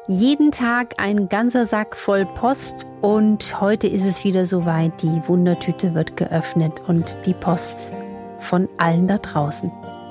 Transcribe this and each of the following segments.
Jeden Tag ein ganzer Sack voll Post und heute ist es wieder soweit. Die Wundertüte wird geöffnet und die Post von allen da draußen.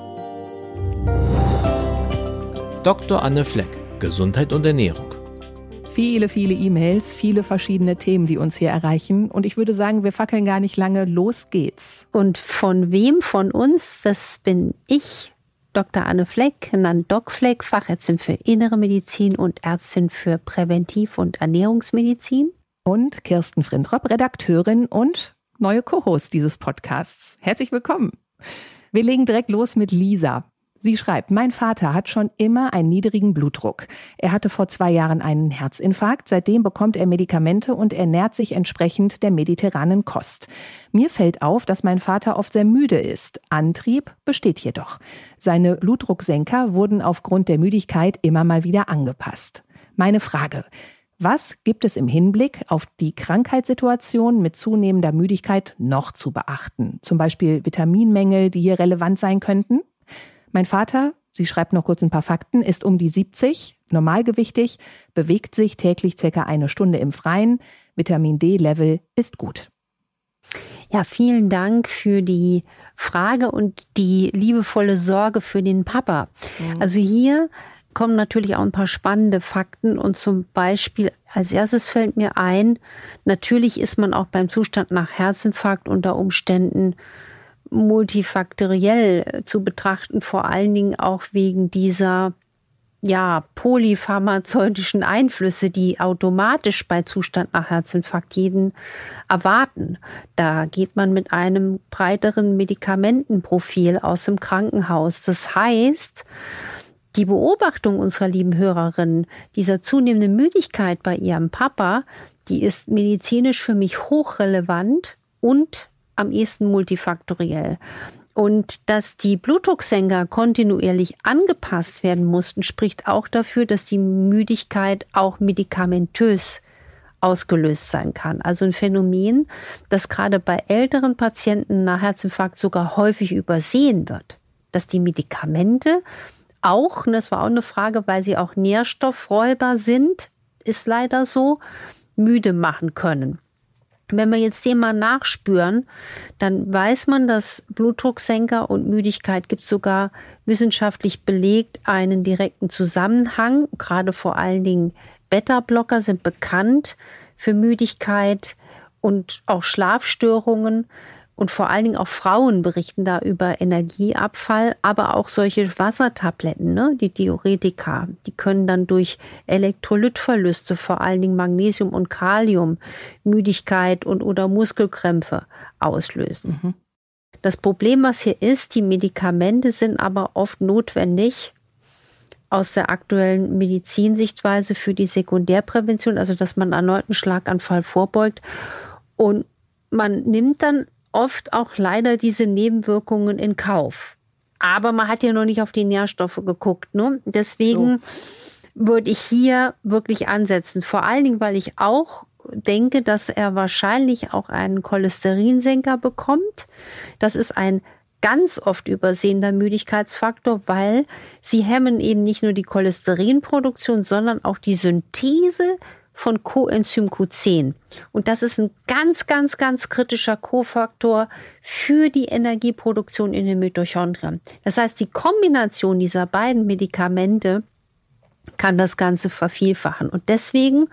Dr. Anne Fleck, Gesundheit und Ernährung. Viele E-Mails, viele verschiedene Themen, die uns hier erreichen. Und ich würde sagen, wir fackeln gar nicht lange. Los geht's. Und von wem von uns? Das bin ich, Dr. Anne Fleck, genannt Doc Fleck, Fachärztin für Innere Medizin und Ärztin für Präventiv- und Ernährungsmedizin. Und Kirsten Frintrop, Redakteurin und neue Co-Host dieses Podcasts. Herzlich willkommen. Wir legen direkt los mit Lisa. Sie schreibt, mein Vater hat schon immer einen niedrigen Blutdruck. Er hatte vor 2 Jahren einen Herzinfarkt. Seitdem bekommt er Medikamente und ernährt sich entsprechend der mediterranen Kost. Mir fällt auf, dass mein Vater oft sehr müde ist. Antrieb besteht jedoch. Seine Blutdrucksenker wurden aufgrund der Müdigkeit immer mal wieder angepasst. Meine Frage: Was gibt es im Hinblick auf die Krankheitssituation mit zunehmender Müdigkeit noch zu beachten? Zum Beispiel Vitaminmängel, die hier relevant sein könnten? Mein Vater, sie schreibt noch kurz ein paar Fakten, ist um die 70, normalgewichtig, bewegt sich täglich ca. 1 Stunde im Freien. Vitamin-D-Level ist gut. Ja, vielen Dank für die Frage und die liebevolle Sorge für den Papa. Also hier kommen natürlich auch ein paar spannende Fakten und zum Beispiel als erstes fällt mir ein, natürlich ist man auch beim Zustand nach Herzinfarkt unter Umständen multifaktoriell zu betrachten, vor allen Dingen auch wegen dieser polypharmazeutischen Einflüsse, die automatisch bei Zustand nach Herzinfarkt jeden erwarten. Da geht man mit einem breiteren Medikamentenprofil aus dem Krankenhaus. Das heißt, die Beobachtung unserer lieben Hörerin, dieser zunehmenden Müdigkeit bei ihrem Papa, die ist medizinisch für mich hochrelevant und am ehesten multifaktoriell. Und dass die Blutdrucksenker kontinuierlich angepasst werden mussten, spricht auch dafür, dass die Müdigkeit auch medikamentös ausgelöst sein kann. Also ein Phänomen, das gerade bei älteren Patienten nach Herzinfarkt sogar häufig übersehen wird. Dass die Medikamente auch, und das war auch eine Frage, weil sie auch Nährstoffräuber sind, ist leider so, müde machen können. Wenn wir jetzt dem mal nachspüren, dann weiß man, dass Blutdrucksenker und Müdigkeit gibt sogar wissenschaftlich belegt einen direkten Zusammenhang. Gerade vor allen Dingen Beta-Blocker sind bekannt für Müdigkeit und auch Schlafstörungen. Und vor allen Dingen auch Frauen berichten da über Energieabfall, aber auch solche Wassertabletten, die Diuretika, die können dann durch Elektrolytverluste, vor allen Dingen Magnesium und Kalium, Müdigkeit oder Muskelkrämpfe auslösen. Das Problem, was hier ist, die Medikamente sind aber oft notwendig aus der aktuellen Medizinsichtweise für die Sekundärprävention, also dass man erneuten Schlaganfall vorbeugt. Und man nimmt dann oft auch leider diese Nebenwirkungen in Kauf. Aber man hat ja noch nicht auf die Nährstoffe geguckt. Deswegen würde ich hier wirklich ansetzen. Vor allen Dingen, weil ich auch denke, dass er wahrscheinlich auch einen Cholesterinsenker bekommt. Das ist ein ganz oft übersehender Müdigkeitsfaktor, weil sie hemmen eben nicht nur die Cholesterinproduktion, sondern auch die Synthese von Coenzym Q10. Und das ist ein ganz kritischer Kofaktor für die Energieproduktion in den Mitochondrien. Das heißt, die Kombination dieser beiden Medikamente kann das Ganze vervielfachen. Und deswegen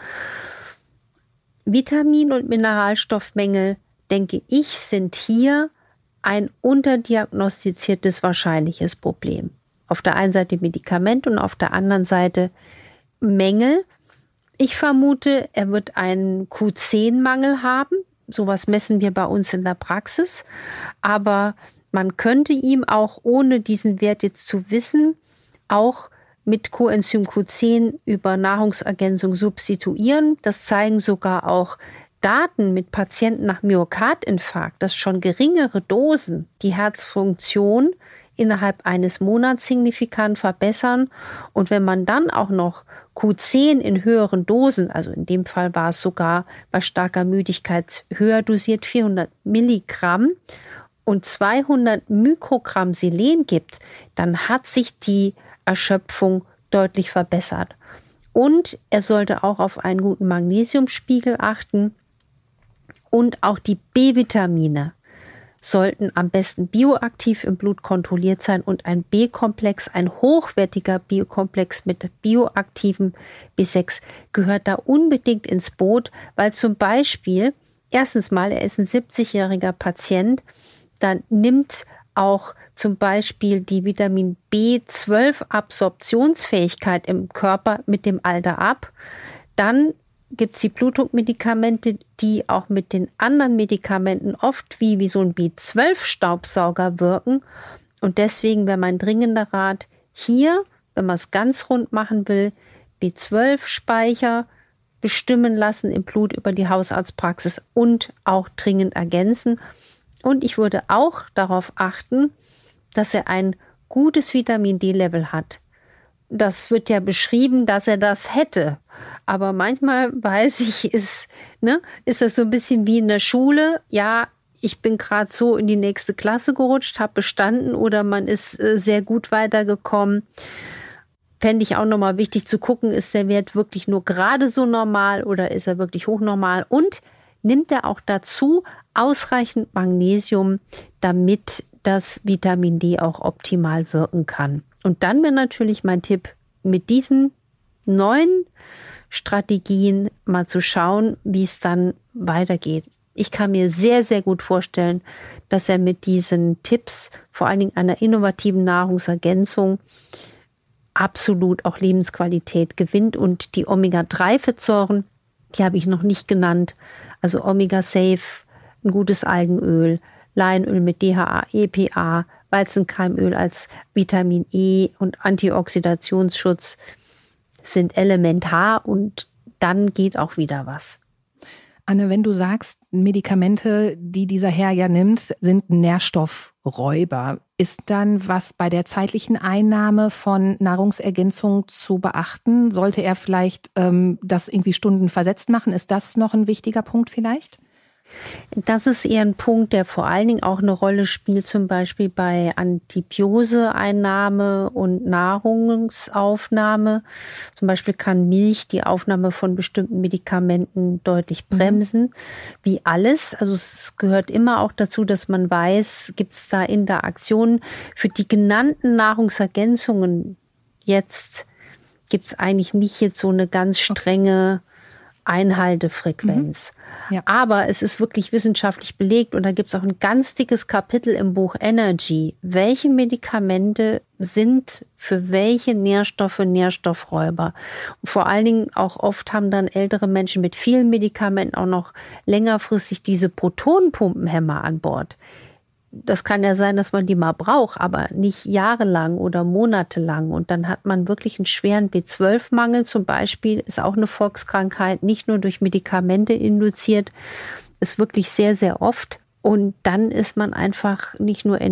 Vitamin- und Mineralstoffmängel, denke ich, sind hier ein unterdiagnostiziertes wahrscheinliches Problem. Auf der einen Seite Medikament und auf der anderen Seite Mängel. Ich vermute, er wird einen Q10-Mangel haben. Sowas messen wir bei uns in der Praxis. Aber man könnte ihm auch, ohne diesen Wert jetzt zu wissen, auch mit Coenzym Q10 über Nahrungsergänzung substituieren. Das zeigen sogar auch Daten mit Patienten nach Myokardinfarkt, dass schon geringere Dosen die Herzfunktion innerhalb eines Monats signifikant verbessern. Und wenn man dann auch noch Q10 in höheren Dosen, also in dem Fall war es sogar bei starker Müdigkeit höher dosiert, 400 Milligramm und 200 Mikrogramm Selen gibt, dann hat sich die Erschöpfung deutlich verbessert. Und er sollte auch auf einen guten Magnesiumspiegel achten. Und auch die B-Vitamine sollten am besten bioaktiv im Blut kontrolliert sein und ein B-Komplex, ein hochwertiger Biokomplex mit bioaktivem B6 gehört da unbedingt ins Boot, weil zum Beispiel, erstens mal, er ist ein 70-jähriger Patient, dann nimmt auch zum Beispiel die Vitamin B12-Absorptionsfähigkeit im Körper mit dem Alter ab. Dann gibt es die Blutdruckmedikamente, die auch mit den anderen Medikamenten oft wie so ein B12-Staubsauger wirken. Und deswegen wäre mein dringender Rat hier, wenn man es ganz rund machen will, B12-Speicher bestimmen lassen im Blut über die Hausarztpraxis und auch dringend ergänzen. Und ich würde auch darauf achten, dass er ein gutes Vitamin-D-Level hat. Das wird ja beschrieben, dass er das hätte. Aber manchmal weiß ich, ist das so ein bisschen wie in der Schule. Ja, ich bin gerade so in die nächste Klasse gerutscht, habe bestanden oder man ist sehr gut weitergekommen. Fände ich auch nochmal wichtig zu gucken, ist der Wert wirklich nur gerade so normal oder ist er wirklich hochnormal? Und nimmt er auch dazu ausreichend Magnesium, damit das Vitamin D auch optimal wirken kann. Und dann wäre natürlich mein Tipp, mit diesen neuen Strategien mal zu schauen, wie es dann weitergeht. Ich kann mir sehr, sehr gut vorstellen, dass er mit diesen Tipps, vor allen Dingen einer innovativen Nahrungsergänzung, absolut auch Lebensqualität gewinnt. Und die Omega-3-Fettsäuren, die habe ich noch nicht genannt, also Omega-Safe, ein gutes Algenöl, Leinöl mit DHA, EPA, Weizenkeimöl als Vitamin E und Antioxidationsschutz sind elementar und dann geht auch wieder was. Anne, wenn du sagst, Medikamente, die dieser Herr ja nimmt, sind Nährstoffräuber, ist dann was bei der zeitlichen Einnahme von Nahrungsergänzung zu beachten? Sollte er vielleicht das irgendwie stundenversetzt machen? Ist das noch ein wichtiger Punkt vielleicht? Das ist eher ein Punkt, der vor allen Dingen auch eine Rolle spielt, zum Beispiel bei Antibioseeinnahme und Nahrungsaufnahme. Zum Beispiel kann Milch die Aufnahme von bestimmten Medikamenten deutlich bremsen, wie alles. Also es gehört immer auch dazu, dass man weiß, gibt es da Interaktionen. Für die genannten Nahrungsergänzungen jetzt gibt es eigentlich nicht jetzt so eine ganz strenge Einhaltefrequenz. Ja. Aber es ist wirklich wissenschaftlich belegt und da gibt es auch ein ganz dickes Kapitel im Buch Energy. Welche Medikamente sind für welche Nährstoffe Nährstoffräuber? Und vor allen Dingen auch oft haben dann ältere Menschen mit vielen Medikamenten auch noch längerfristig diese Protonenpumpenhemmer an Bord. Das kann ja sein, dass man die mal braucht, aber nicht jahrelang oder monatelang. Und dann hat man wirklich einen schweren B12-Mangel zum Beispiel, ist auch eine Volkskrankheit, nicht nur durch Medikamente induziert, ist wirklich sehr, sehr oft. Und dann ist man einfach nicht nur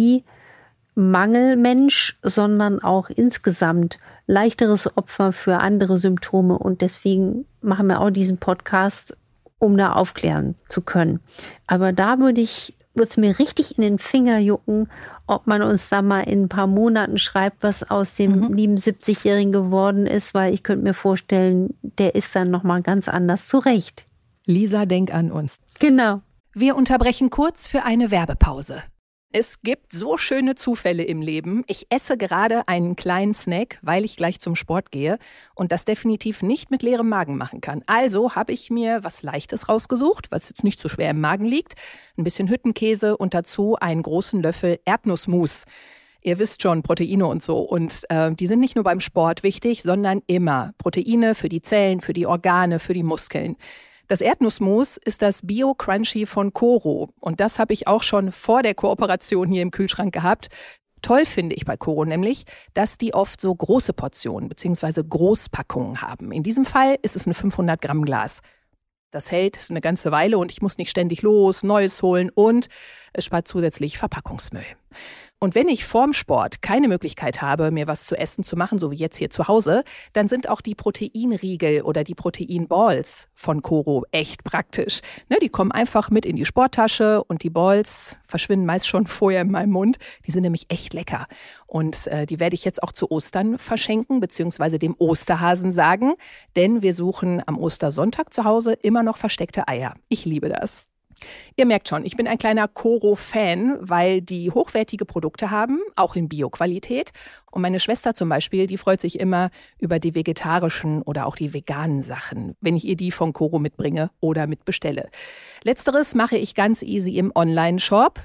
Energiemangelmensch, sondern auch insgesamt leichteres Opfer für andere Symptome. Und deswegen machen wir auch diesen Podcast, um da aufklären zu können. Aber da würde es mir richtig in den Finger jucken, ob man uns da mal in ein paar Monaten schreibt, was aus dem lieben 70-Jährigen geworden ist, weil ich könnte mir vorstellen, der ist dann nochmal ganz anders zurecht. Lisa, denk an uns. Genau. Wir unterbrechen kurz für eine Werbepause. Es gibt so schöne Zufälle im Leben. Ich esse gerade einen kleinen Snack, weil ich gleich zum Sport gehe und das definitiv nicht mit leerem Magen machen kann. Also habe ich mir was Leichtes rausgesucht, was jetzt nicht so schwer im Magen liegt. Ein bisschen Hüttenkäse und dazu einen großen Löffel Erdnussmus. Ihr wisst schon, Proteine und so. Und die sind nicht nur beim Sport wichtig, sondern immer. Proteine für die Zellen, für die Organe, für die Muskeln. Das Erdnussmus ist das Bio-Crunchy von Koro. Und das habe ich auch schon vor der Kooperation hier im Kühlschrank gehabt. Toll finde ich bei Koro nämlich, dass die oft so große Portionen bzw. Großpackungen haben. In diesem Fall ist es ein 500 Gramm Glas. Das hält eine ganze Weile und ich muss nicht ständig los, Neues holen und es spart zusätzlich Verpackungsmüll. Und wenn ich vorm Sport keine Möglichkeit habe, mir was zu essen zu machen, so wie jetzt hier zu Hause, dann sind auch die Proteinriegel oder die Proteinballs von Koro echt praktisch. Ne, die kommen einfach mit in die Sporttasche und die Balls verschwinden meist schon vorher in meinem Mund. Die sind nämlich echt lecker. Und die werde ich jetzt auch zu Ostern verschenken, beziehungsweise dem Osterhasen sagen, denn wir suchen am Ostersonntag zu Hause immer noch versteckte Eier. Ich liebe das. Ihr merkt schon, ich bin ein kleiner Koro-Fan, weil die hochwertige Produkte haben, auch in Bio-Qualität. Und meine Schwester zum Beispiel, die freut sich immer über die vegetarischen oder auch die veganen Sachen, wenn ich ihr die von Koro mitbringe oder mitbestelle. Letzteres mache ich ganz easy im Online-Shop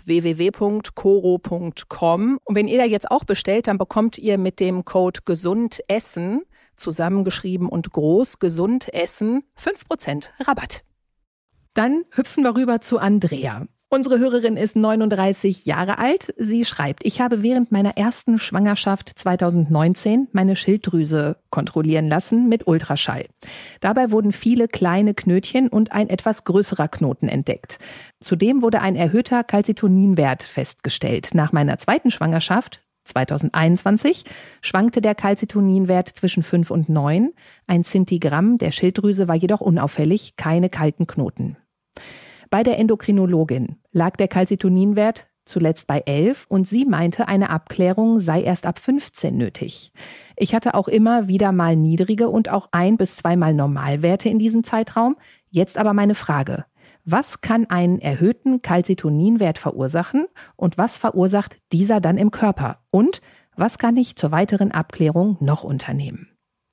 www.koro.com. Und wenn ihr da jetzt auch bestellt, dann bekommt ihr mit dem Code GESUNDESSEN, zusammengeschrieben und groß, GESUNDESSEN, 5% Rabatt. Dann hüpfen wir rüber zu Andrea. Unsere Hörerin ist 39 Jahre alt. Sie schreibt, ich habe während meiner ersten Schwangerschaft 2019 meine Schilddrüse kontrollieren lassen mit Ultraschall. Dabei wurden viele kleine Knötchen und ein etwas größerer Knoten entdeckt. Zudem wurde ein erhöhter Calcitoninwert festgestellt. Nach meiner zweiten Schwangerschaft 2021 schwankte der Calcitoninwert zwischen 5 und 9. Ein Zintigramm der Schilddrüse war jedoch unauffällig, keine kalten Knoten. Bei der Endokrinologin lag der Calcitoninwert zuletzt bei 11 und sie meinte, eine Abklärung sei erst ab 15 nötig. Ich hatte auch immer wieder mal niedrige und auch 1- bis 2-mal Normalwerte in diesem Zeitraum. Jetzt aber meine Frage: Was kann einen erhöhten Calcitoninwert verursachen und was verursacht dieser dann im Körper? Und was kann ich zur weiteren Abklärung noch unternehmen?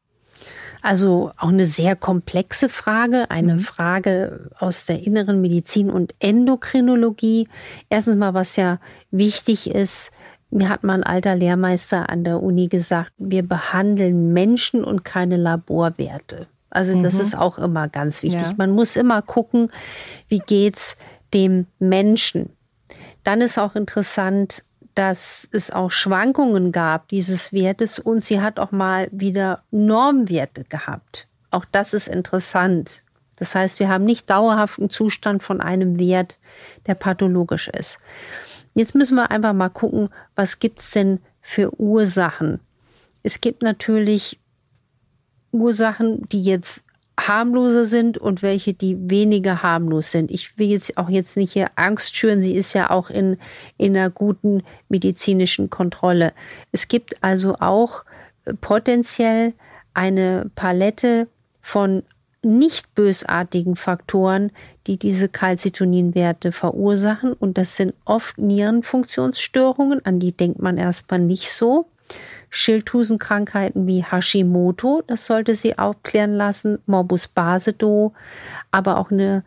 Also auch eine sehr komplexe Frage, eine Frage aus der inneren Medizin und Endokrinologie. Erstens mal, was ja wichtig ist, mir hat mal ein alter Lehrmeister an der Uni gesagt, wir behandeln Menschen und keine Laborwerte. Also das ist auch immer ganz wichtig. Ja. Man muss immer gucken, wie geht's dem Menschen. Dann ist auch interessant, dass es auch Schwankungen gab dieses Wertes und sie hat auch mal wieder Normwerte gehabt. Auch das ist interessant. Das heißt, wir haben nicht dauerhaft einen Zustand von einem Wert, der pathologisch ist. Jetzt müssen wir einfach mal gucken, was gibt es denn für Ursachen? Es gibt natürlich Ursachen, die jetzt harmloser sind und welche, die weniger harmlos sind. Ich will jetzt auch nicht hier Angst schüren. Sie ist ja auch in einer guten medizinischen Kontrolle. Es gibt also auch potenziell eine Palette von nicht bösartigen Faktoren, die diese Calcitoninwerte verursachen. Und das sind oft Nierenfunktionsstörungen, an die denkt man erstmal nicht so. Schilddrüsenkrankheiten wie Hashimoto, das sollte sie aufklären lassen, Morbus Basedow, aber auch eine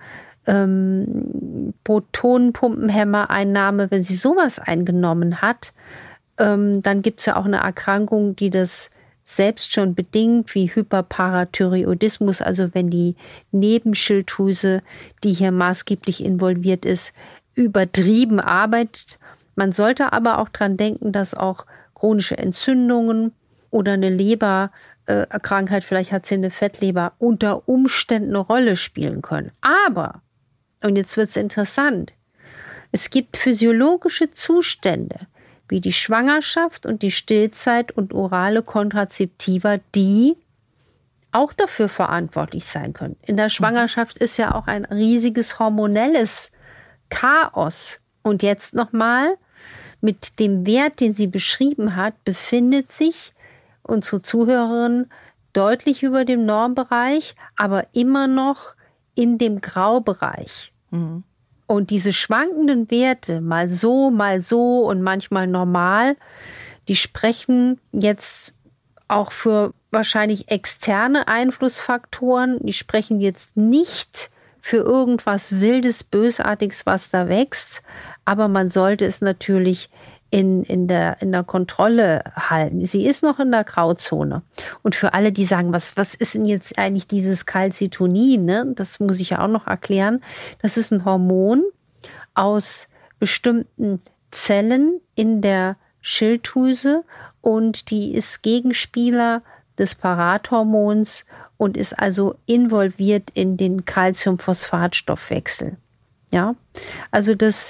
Protonenpumpenhemmer-Einnahme, wenn sie sowas eingenommen hat, dann gibt es ja auch eine Erkrankung, die das selbst schon bedingt, wie Hyperparathyreoidismus, also wenn die Nebenschilddrüse, die hier maßgeblich involviert ist, übertrieben arbeitet. Man sollte aber auch dran denken, dass auch chronische Entzündungen oder eine Leberkrankheit, vielleicht hat sie eine Fettleber, unter Umständen eine Rolle spielen können. Aber, und jetzt wird es interessant, es gibt physiologische Zustände, wie die Schwangerschaft und die Stillzeit und orale Kontrazeptiva, die auch dafür verantwortlich sein können. In der Schwangerschaft ist ja auch ein riesiges hormonelles Chaos. Und jetzt nochmal, mit dem Wert, den sie beschrieben hat, befindet sich unsere Zuhörerin deutlich über dem Normbereich, aber immer noch in dem Graubereich. Mhm. Und diese schwankenden Werte, mal so und manchmal normal, die sprechen jetzt auch für wahrscheinlich externe Einflussfaktoren. Die sprechen jetzt nicht für irgendwas Wildes, Bösartiges, was da wächst. Aber man sollte es natürlich in der Kontrolle halten. Sie ist noch in der Grauzone. Und für alle, die sagen, was ist denn jetzt eigentlich dieses Calcitonin? Ne? Das muss ich ja auch noch erklären. Das ist ein Hormon aus bestimmten Zellen in der Schilddrüse und die ist Gegenspieler des Parathormons und ist also involviert in den Calciumphosphatstoffwechsel. Ja, also das,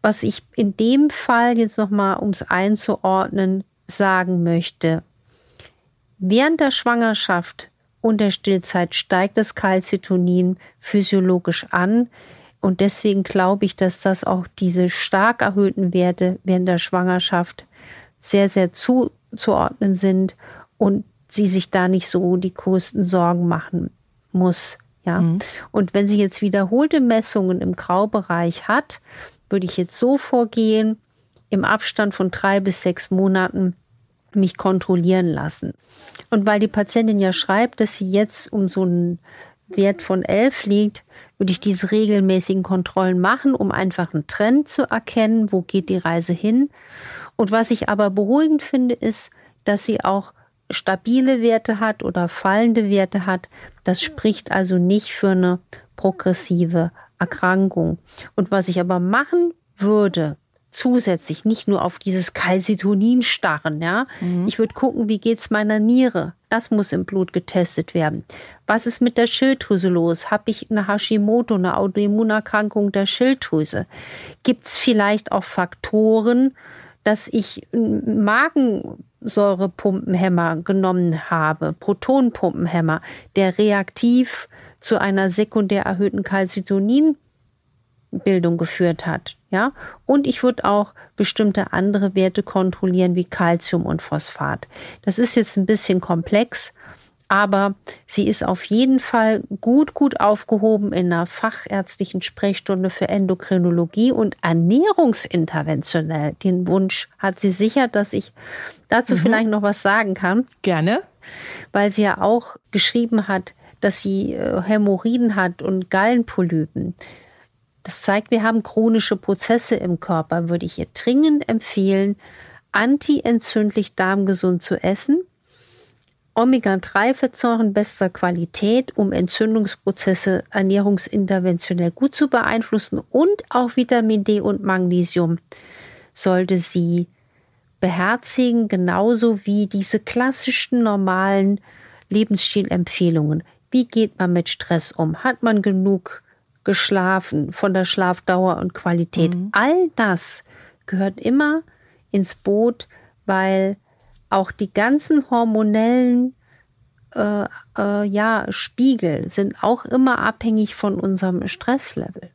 was ich in dem Fall jetzt nochmal, um es einzuordnen, sagen möchte. Während der Schwangerschaft und der Stillzeit steigt das Calcitonin physiologisch an. Und deswegen glaube ich, dass das auch diese stark erhöhten Werte während der Schwangerschaft sehr, sehr zuzuordnen sind und sie sich da nicht so die größten Sorgen machen muss. Ja? Und wenn sie jetzt wiederholte Messungen im Graubereich hat, würde ich jetzt so vorgehen, im Abstand von 3 bis 6 Monaten mich kontrollieren lassen. Und weil die Patientin ja schreibt, dass sie jetzt um so einen Wert von 11 liegt, würde ich diese regelmäßigen Kontrollen machen, um einfach einen Trend zu erkennen, wo geht die Reise hin. Und was ich aber beruhigend finde, ist, dass sie auch stabile Werte hat oder fallende Werte hat. Das spricht also nicht für eine progressive Erkrankung. Und was ich aber machen würde, zusätzlich nicht nur auf dieses Calcitonin starren, ja. Ich würde gucken, wie geht's meiner Niere? Das muss im Blut getestet werden. Was ist mit der Schilddrüse los? Habe ich eine Hashimoto, eine Autoimmunerkrankung der Schilddrüse? Gibt es vielleicht auch Faktoren, dass ich Magensäurepumpenhemmer genommen habe, Protonenpumpenhemmer, der reaktiv zu einer sekundär erhöhten Calcitoninbildung geführt hat. Ja? Und ich würde auch bestimmte andere Werte kontrollieren, wie Calcium und Phosphat. Das ist jetzt ein bisschen komplex, aber sie ist auf jeden Fall gut aufgehoben in einer fachärztlichen Sprechstunde für Endokrinologie und ernährungsinterventionell. Den Wunsch hat sie sicher, dass ich dazu vielleicht noch was sagen kann. Gerne. Weil sie ja auch geschrieben hat, dass sie Hämorrhoiden hat und Gallenpolypen. Das zeigt, wir haben chronische Prozesse im Körper. Würde ich ihr dringend empfehlen, antientzündlich darmgesund zu essen. Omega-3-Fettsäuren bester Qualität, um Entzündungsprozesse ernährungsinterventionell gut zu beeinflussen, und auch Vitamin D und Magnesium sollte sie beherzigen, genauso wie diese klassischen normalen Lebensstilempfehlungen. Wie geht man mit Stress um? Hat man genug geschlafen, von der Schlafdauer und Qualität? All das gehört immer ins Boot, weil auch die ganzen hormonellen Spiegel sind auch immer abhängig von unserem Stresslevel.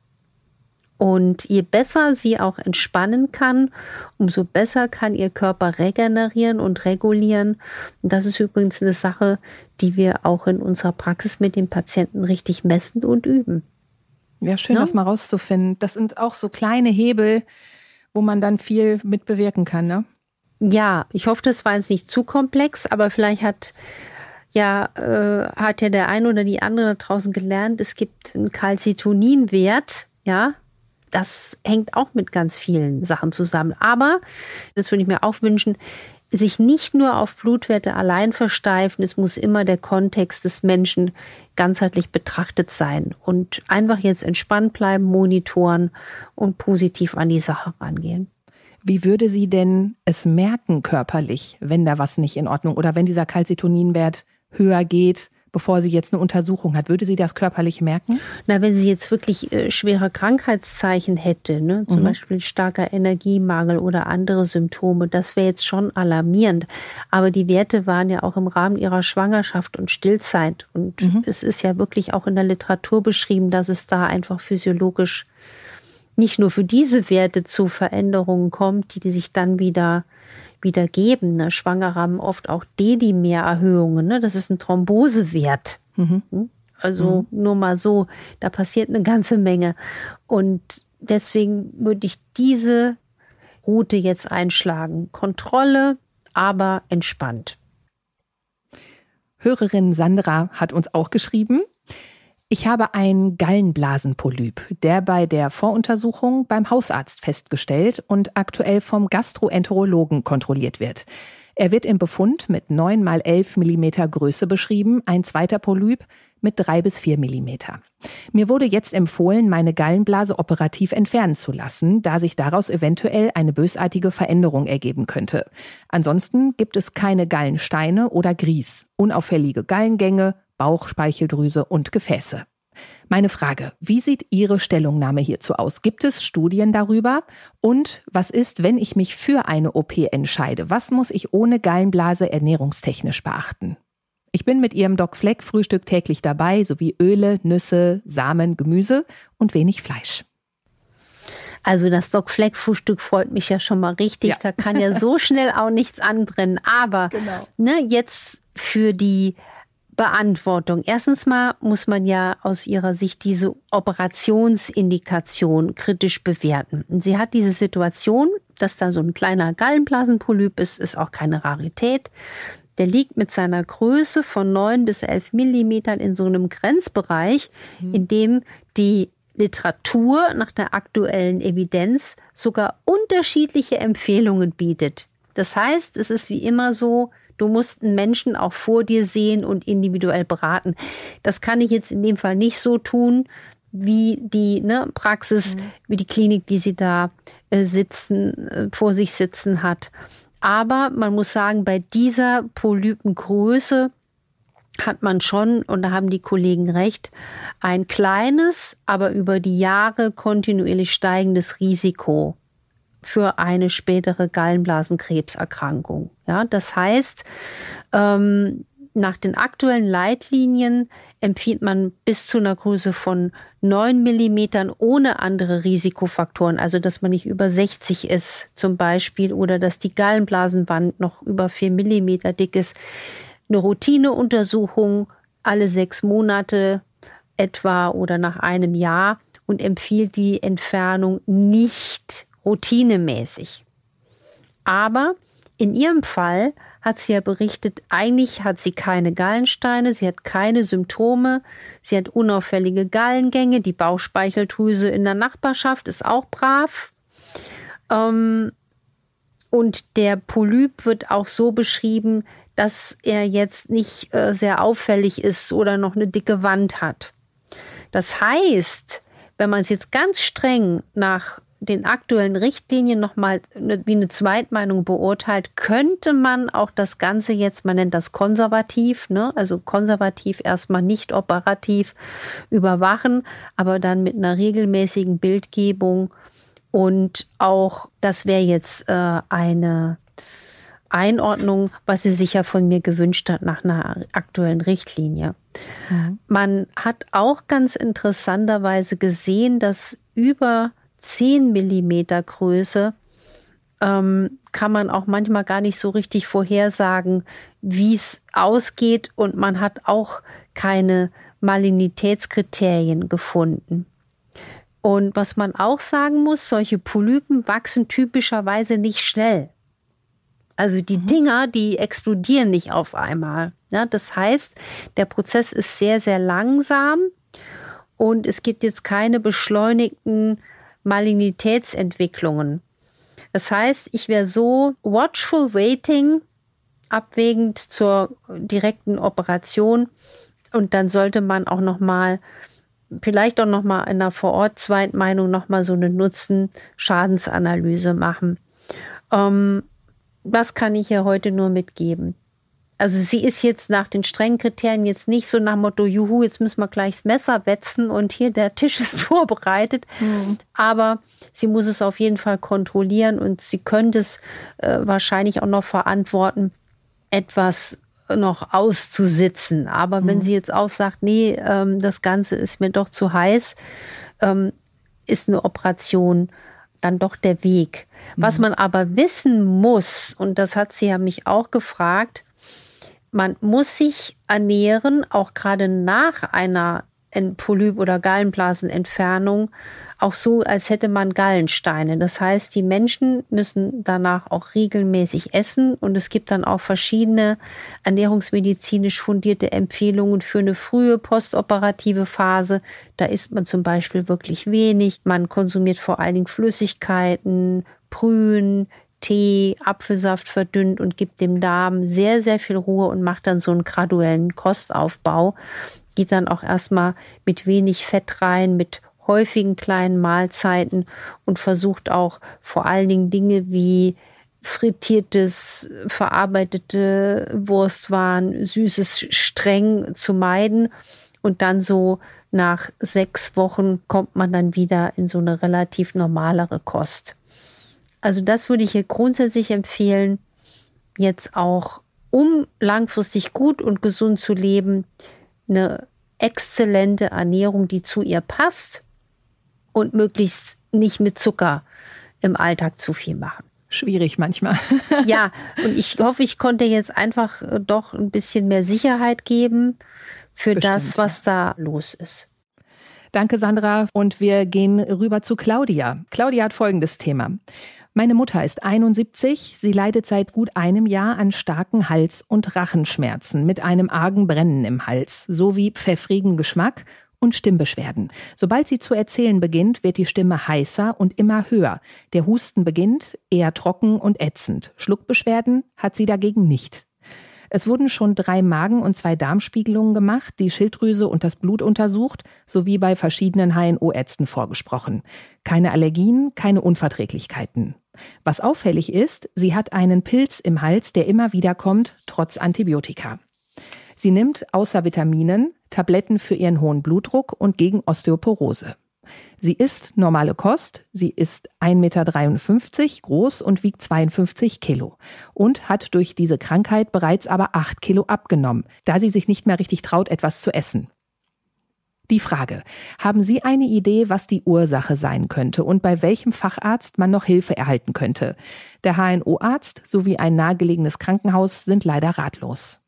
Und je besser sie auch entspannen kann, umso besser kann ihr Körper regenerieren und regulieren. Und das ist übrigens eine Sache, die wir auch in unserer Praxis mit den Patienten richtig messen und üben. Ja, schön, das mal rauszufinden. Das sind auch so kleine Hebel, wo man dann viel mit bewirken kann, ne? Ja, ich hoffe, das war jetzt nicht zu komplex, aber vielleicht hat ja der eine oder die andere da draußen gelernt, es gibt einen Calcitoninwert, ja. Das hängt auch mit ganz vielen Sachen zusammen. Aber, das würde ich mir auch wünschen, sich nicht nur auf Blutwerte allein versteifen. Es muss immer der Kontext des Menschen ganzheitlich betrachtet sein. Und einfach jetzt entspannt bleiben, monitoren und positiv an die Sache rangehen. Wie würde sie denn es merken körperlich, wenn da was nicht in Ordnung oder wenn dieser Calcitoninwert höher geht, bevor sie jetzt eine Untersuchung hat? Würde sie das körperlich merken? Na, wenn sie jetzt wirklich schwere Krankheitszeichen hätte, ne, zum Beispiel starker Energiemangel oder andere Symptome, das wäre jetzt schon alarmierend. Aber die Werte waren ja auch im Rahmen ihrer Schwangerschaft und Stillzeit. Und es ist ja wirklich auch in der Literatur beschrieben, dass es da einfach physiologisch nicht nur für diese Werte zu Veränderungen kommt, die sich dann wieder geben. Ne? Schwangere haben oft auch Dedimererhöhungen. Ne? Das ist ein Thrombosewert. Also nur mal so, da passiert eine ganze Menge. Und deswegen würde ich diese Route jetzt einschlagen. Kontrolle, aber entspannt. Hörerin Sandra hat uns auch geschrieben: Ich habe einen Gallenblasenpolyp, der bei der Voruntersuchung beim Hausarzt festgestellt und aktuell vom Gastroenterologen kontrolliert wird. Er wird im Befund mit 9x11 mm Größe beschrieben, ein zweiter Polyp mit 3 bis 4 mm. Mir wurde jetzt empfohlen, meine Gallenblase operativ entfernen zu lassen, da sich daraus eventuell eine bösartige Veränderung ergeben könnte. Ansonsten gibt es keine Gallensteine oder Grieß, unauffällige Gallengänge, Bauchspeicheldrüse und Gefäße. Meine Frage, wie sieht Ihre Stellungnahme hierzu aus? Gibt es Studien darüber? Und was ist, wenn ich mich für eine OP entscheide? Was muss ich ohne Gallenblase ernährungstechnisch beachten? Ich bin mit Ihrem Doc Fleck Frühstück täglich dabei, sowie Öle, Nüsse, Samen, Gemüse und wenig Fleisch. Also das Doc Fleck Frühstück freut mich ja schon mal richtig. Ja. Da kann ja so schnell auch nichts anbrennen. Aber jetzt für die Beantwortung. Erstens mal muss man ja aus ihrer Sicht diese Operationsindikation kritisch bewerten. Und sie hat diese Situation, dass da so ein kleiner Gallenblasenpolyp ist auch keine Rarität. Der liegt mit seiner Größe von 9 bis 11 Millimetern in so einem Grenzbereich, in dem die Literatur nach der aktuellen Evidenz sogar unterschiedliche Empfehlungen bietet. Das heißt, es ist wie immer so, du musst einen Menschen auch vor dir sehen und individuell beraten. Das kann ich jetzt in dem Fall nicht so wie die Praxis, wie die Klinik, die sie da vor sich sitzen hat. Aber man muss sagen, bei dieser Polypengröße hat man schon, und da haben die Kollegen recht, ein kleines, aber über die Jahre kontinuierlich steigendes Risiko für eine spätere Gallenblasenkrebserkrankung. Ja, das heißt, nach den aktuellen Leitlinien empfiehlt man bis zu einer Größe von 9 Millimetern ohne andere Risikofaktoren, also dass man nicht über 60 ist zum Beispiel oder dass die Gallenblasenwand noch über 4 Millimeter dick ist, eine Routineuntersuchung alle 6 Monate etwa oder nach einem Jahr und empfiehlt die Entfernung nicht routinemäßig. Aber in ihrem Fall hat sie ja berichtet, eigentlich hat sie keine Gallensteine, sie hat keine Symptome, sie hat unauffällige Gallengänge, die Bauchspeicheldrüse in der Nachbarschaft ist auch brav. Und der Polyp wird auch so beschrieben, dass er jetzt nicht sehr auffällig ist oder noch eine dicke Wand hat. Das heißt, wenn man es jetzt ganz streng nach den aktuellen Richtlinien nochmal wie eine Zweitmeinung beurteilt, könnte man auch das Ganze jetzt, man nennt das konservativ, also konservativ erstmal nicht operativ überwachen, aber dann mit einer regelmäßigen Bildgebung und auch, das wäre jetzt eine Einordnung, was sie sich ja von mir gewünscht hat nach einer aktuellen Richtlinie. Man hat auch ganz interessanterweise gesehen, dass über 10 Millimeter Größe kann man auch manchmal gar nicht so richtig vorhersagen, wie es ausgeht. Und man hat auch keine Malignitätskriterien gefunden. Und was man auch sagen muss, solche Polypen wachsen typischerweise nicht schnell. Also die Dinger, die explodieren nicht auf einmal. Ja, das heißt, der Prozess ist sehr, sehr langsam und es gibt jetzt keine beschleunigten Malignitätsentwicklungen. Das heißt, ich wäre so watchful waiting, abwägend zur direkten Operation und dann sollte man auch vielleicht auch nochmal in einer Vor-Ort-Zweitmeinung nochmal so eine Nutzen-Schadensanalyse machen. Das kann ich ja heute nur mitgeben. Also sie ist jetzt nach den strengen Kriterien jetzt nicht so nach dem Motto, juhu, jetzt müssen wir gleich das Messer wetzen und hier der Tisch ist vorbereitet. Aber sie muss es auf jeden Fall kontrollieren und sie könnte es wahrscheinlich auch noch verantworten, etwas noch auszusitzen. Aber wenn sie jetzt auch sagt, nee, das Ganze ist mir doch zu heiß, ist eine Operation dann doch der Weg. Was man aber wissen muss, und das hat sie ja mich auch gefragt, man muss sich ernähren, auch gerade nach einer Polyp- oder Gallenblasenentfernung, auch so, als hätte man Gallensteine. Das heißt, die Menschen müssen danach auch regelmäßig essen und es gibt dann auch verschiedene ernährungsmedizinisch fundierte Empfehlungen für eine frühe postoperative Phase. Da isst man zum Beispiel wirklich wenig. Man konsumiert vor allen Dingen Flüssigkeiten, Brühen, Tee, Apfelsaft verdünnt und gibt dem Darm sehr, sehr viel Ruhe und macht dann so einen graduellen Kostaufbau. Geht dann auch erstmal mit wenig Fett rein, mit häufigen kleinen Mahlzeiten und versucht auch vor allen Dingen Dinge wie frittiertes, verarbeitete Wurstwaren, Süßes streng zu meiden Und dann so nach 6 Wochen kommt man dann wieder in so eine relativ normalere Kost. Also das würde ich hier grundsätzlich empfehlen, jetzt auch, um langfristig gut und gesund zu leben, eine exzellente Ernährung, die zu ihr passt und möglichst nicht mit Zucker im Alltag zu viel machen. Schwierig manchmal. Ja, und ich hoffe, ich konnte jetzt einfach doch ein bisschen mehr Sicherheit geben für das, was da los ist. Danke, Sandra. Und wir gehen rüber zu Claudia. Claudia hat folgendes Thema. Meine Mutter ist 71. Sie leidet seit gut einem Jahr an starken Hals- und Rachenschmerzen mit einem argen Brennen im Hals sowie pfeffrigen Geschmack und Stimmbeschwerden. Sobald sie zu erzählen beginnt, wird die Stimme heißer und immer höher. Der Husten beginnt eher trocken und ätzend. Schluckbeschwerden hat sie dagegen nicht. Es wurden schon 3 Magen- und 2 Darmspiegelungen gemacht, die Schilddrüse und das Blut untersucht, sowie bei verschiedenen HNO-Ärzten vorgesprochen. Keine Allergien, keine Unverträglichkeiten. Was auffällig ist, sie hat einen Pilz im Hals, der immer wieder kommt, trotz Antibiotika. Sie nimmt außer Vitaminen Tabletten für ihren hohen Blutdruck und gegen Osteoporose. Sie isst normale Kost, sie ist 1,53 Meter groß und wiegt 52 Kilo und hat durch diese Krankheit bereits aber 8 Kilo abgenommen, da sie sich nicht mehr richtig traut, etwas zu essen. Die Frage: Haben Sie eine Idee, was die Ursache sein könnte und bei welchem Facharzt man noch Hilfe erhalten könnte? Der HNO-Arzt sowie ein nahegelegenes Krankenhaus sind leider ratlos.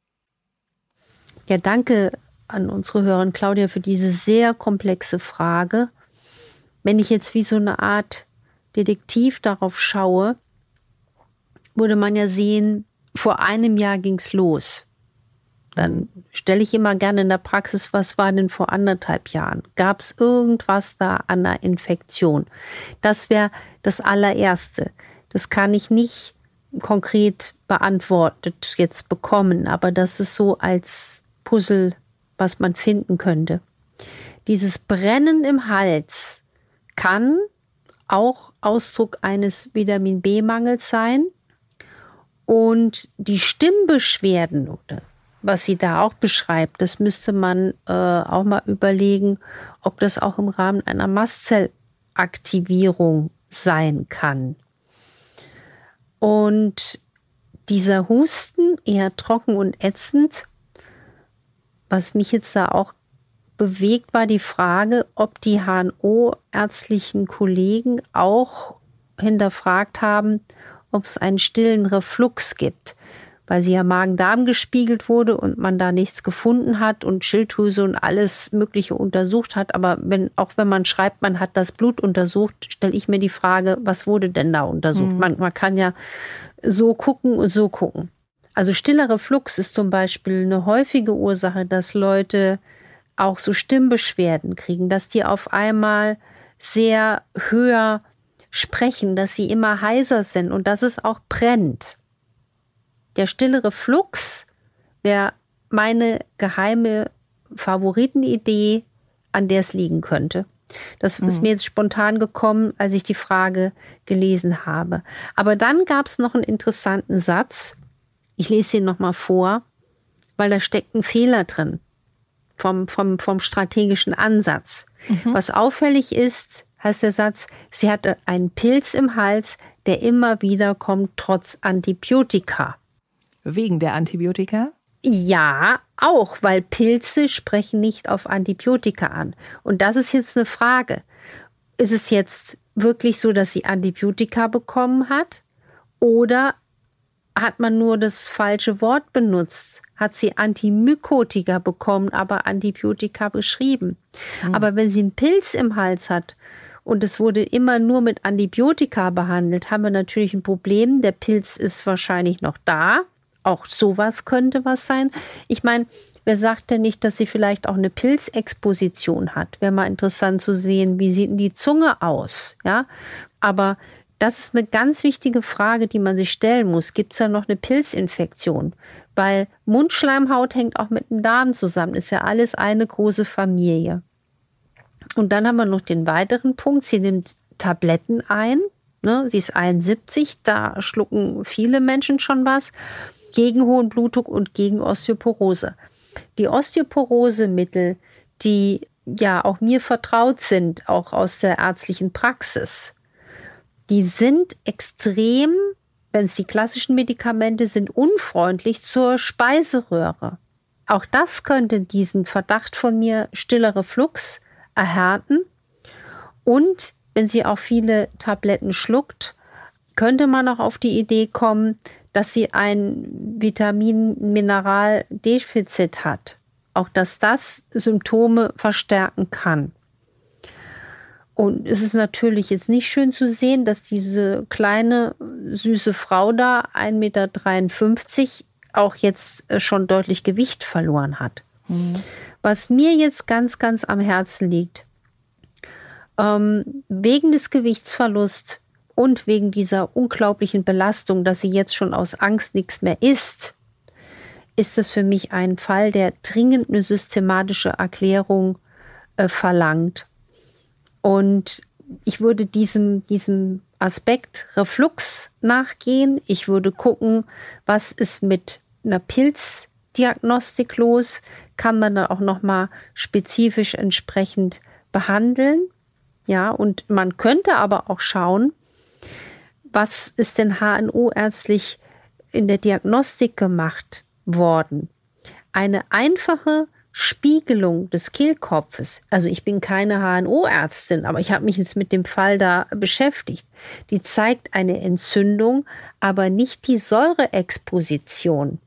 Ja, danke an unsere Hörerin Claudia für diese sehr komplexe Frage. Wenn ich jetzt wie so eine Art Detektiv darauf schaue, würde man ja sehen, vor einem Jahr ging es los. Dann stelle ich immer gerne in der Praxis, was war denn vor 1,5 Jahren? Gab es irgendwas da an einer Infektion? Das wäre das allererste. Das kann ich nicht konkret beantwortet jetzt bekommen, aber das ist so als Puzzle, was man finden könnte. Dieses Brennen im Hals kann auch Ausdruck eines Vitamin-B-Mangels sein. Und die Stimmbeschwerden, oder was sie da auch beschreibt, das müsste man auch mal überlegen, ob das auch im Rahmen einer Mastzellaktivierung sein kann. Und dieser Husten, eher trocken und ätzend, was mich jetzt da auch bewegt, war die Frage, ob die HNO-ärztlichen Kollegen auch hinterfragt haben, ob es einen stillen Reflux gibt, weil sie ja Magen-Darm gespiegelt wurde und man da nichts gefunden hat und Schilddrüse und alles Mögliche untersucht hat. Aber wenn man schreibt, man hat das Blut untersucht, stelle ich mir die Frage, was wurde denn da untersucht? Man kann ja so gucken und so gucken. Also stiller Reflux ist zum Beispiel eine häufige Ursache, dass Leute auch so Stimmbeschwerden kriegen, dass die auf einmal sehr höher sprechen, dass sie immer heiser sind und dass es auch brennt. Der stille Reflux wäre meine geheime Favoritenidee, an der es liegen könnte. Das ist mir jetzt spontan gekommen, als ich die Frage gelesen habe. Aber dann gab es noch einen interessanten Satz. Ich lese ihn nochmal vor, weil da steckt ein Fehler drin vom strategischen Ansatz. Was auffällig ist, heißt der Satz, sie hatte einen Pilz im Hals, der immer wieder kommt, trotz Antibiotika. Wegen der Antibiotika? Ja, auch, weil Pilze sprechen nicht auf Antibiotika an. Und das ist jetzt eine Frage. Ist es jetzt wirklich so, dass sie Antibiotika bekommen hat? Oder hat man nur das falsche Wort benutzt? Hat sie Antimykotika bekommen, aber Antibiotika beschrieben? Aber wenn sie einen Pilz im Hals hat und es wurde immer nur mit Antibiotika behandelt, haben wir natürlich ein Problem. Der Pilz ist wahrscheinlich noch da. Auch sowas könnte was sein. Ich meine, wer sagt denn nicht, dass sie vielleicht auch eine Pilzexposition hat? Wäre mal interessant zu sehen, wie sieht denn die Zunge aus? Ja, aber das ist eine ganz wichtige Frage, die man sich stellen muss. Gibt es da noch eine Pilzinfektion? Weil Mundschleimhaut hängt auch mit dem Darm zusammen. Ist ja alles eine große Familie. Und dann haben wir noch den weiteren Punkt. Sie nimmt Tabletten ein. Ne? Sie ist 71. Da schlucken viele Menschen schon was. Gegen hohen Blutdruck und gegen Osteoporose. Die Osteoporosemittel, die ja auch mir vertraut sind, auch aus der ärztlichen Praxis. Die sind extrem, wenn es die klassischen Medikamente sind, unfreundlich zur Speiseröhre. Auch das könnte diesen Verdacht von mir, stiller Reflux, erhärten. Und wenn sie auch viele Tabletten schluckt, könnte man auch auf die Idee kommen, dass sie ein Vitamin-Mineral-Defizit hat. Auch dass das Symptome verstärken kann. Und es ist natürlich jetzt nicht schön zu sehen, dass diese kleine, süße Frau da, 1,53 Meter, auch jetzt schon deutlich Gewicht verloren hat. Was mir jetzt ganz, ganz am Herzen liegt, wegen des Gewichtsverlusts und wegen dieser unglaublichen Belastung, dass sie jetzt schon aus Angst nichts mehr isst, ist es für mich ein Fall, der dringend eine systematische Erklärung verlangt. Und ich würde diesem Aspekt Reflux nachgehen. Ich würde gucken, was ist mit einer Pilzdiagnostik los? Kann man dann auch nochmal spezifisch entsprechend behandeln? Ja, und man könnte aber auch schauen, was ist denn HNO-ärztlich in der Diagnostik gemacht worden? Eine einfache Spiegelung des Kehlkopfes, also ich bin keine HNO-Ärztin, aber ich habe mich jetzt mit dem Fall da beschäftigt, die zeigt eine Entzündung, aber nicht die Säureexposition.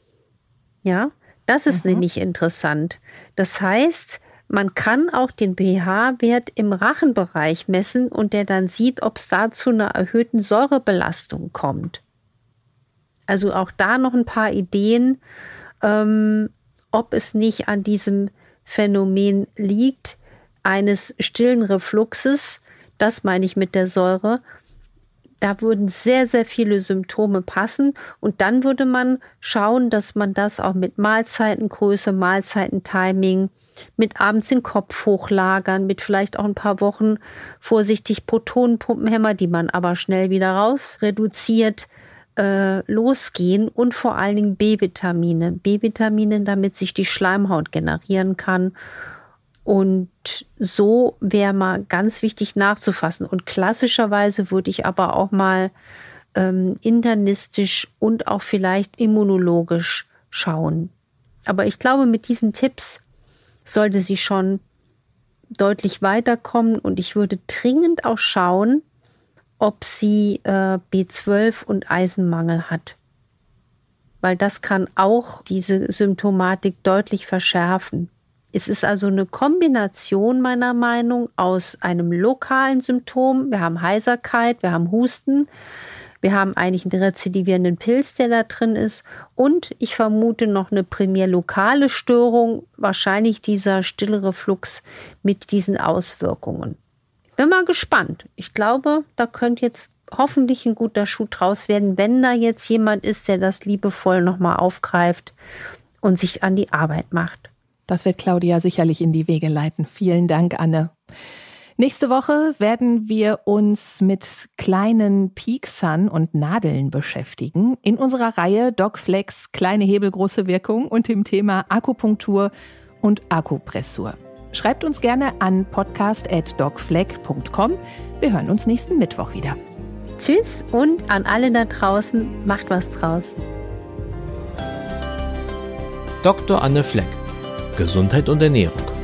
Ja, das ist nämlich interessant. Das heißt, man kann auch den pH-Wert im Rachenbereich messen und der dann sieht, ob es da zu einer erhöhten Säurebelastung kommt. Also auch da noch ein paar Ideen, ob es nicht an diesem Phänomen liegt, eines stillen Refluxes, das meine ich mit der Säure. Da würden sehr, sehr viele Symptome passen und dann würde man schauen, dass man das auch mit Mahlzeitengröße, Mahlzeitentiming, mit abends den Kopf hochlagern, mit vielleicht auch ein paar Wochen vorsichtig Protonenpumpenhämmer, die man aber schnell wieder raus reduziert, losgehen und vor allen Dingen B-Vitamine. B-Vitamine, damit sich die Schleimhaut generieren kann. Und so wäre mal ganz wichtig nachzufassen. Und klassischerweise würde ich aber auch mal internistisch und auch vielleicht immunologisch schauen. Aber ich glaube, mit diesen Tipps sollte sie schon deutlich weiterkommen. Und ich würde dringend auch schauen, ob sie B12 und Eisenmangel hat. Weil das kann auch diese Symptomatik deutlich verschärfen. Es ist also eine Kombination meiner Meinung aus einem lokalen Symptom. Wir haben Heiserkeit, wir haben Husten, wir haben eigentlich einen rezidivierenden Pilz, der da drin ist. Und ich vermute noch eine primär lokale Störung, wahrscheinlich dieser stille Reflux mit diesen Auswirkungen. Bin mal gespannt. Ich glaube, da könnte jetzt hoffentlich ein guter Schuh draus werden, wenn da jetzt jemand ist, der das liebevoll nochmal aufgreift und sich an die Arbeit macht. Das wird Claudia sicherlich in die Wege leiten. Vielen Dank, Anne. Nächste Woche werden wir uns mit kleinen Pieksern und Nadeln beschäftigen in unserer Reihe DocFlex kleine Hebel, große Wirkung und dem Thema Akupunktur und Akupressur. Schreibt uns gerne an podcast@docfleck.com. Wir hören uns nächsten Mittwoch wieder. Tschüss und an alle da draußen, macht was draus. Dr. Anne Fleck. Gesundheit und Ernährung.